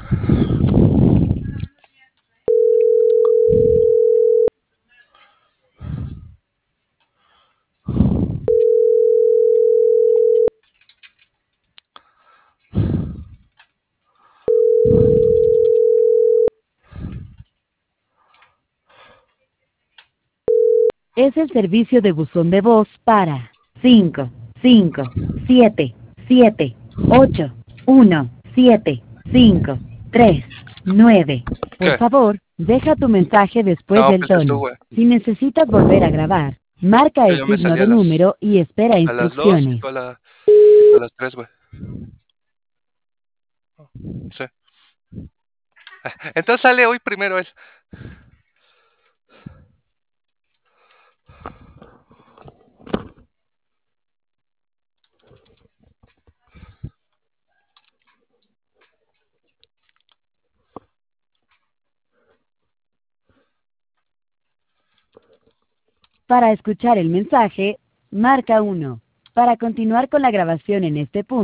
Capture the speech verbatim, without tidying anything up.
Es el servicio de buzón de voz para cinco cinco siete siete ocho uno siete cinco tres nueve. Por ¿Qué? favor, deja tu mensaje después No, del pues es tú, tono. güey. Si necesitas volver a grabar, marca Que el yo me signo salí a de las, número y espera a las dos y instrucciones. tú a, la, y tú a las tres, güey. Sí. Entonces sale hoy primero él. Para escuchar el mensaje, marca uno. Para continuar con la grabación en este punto,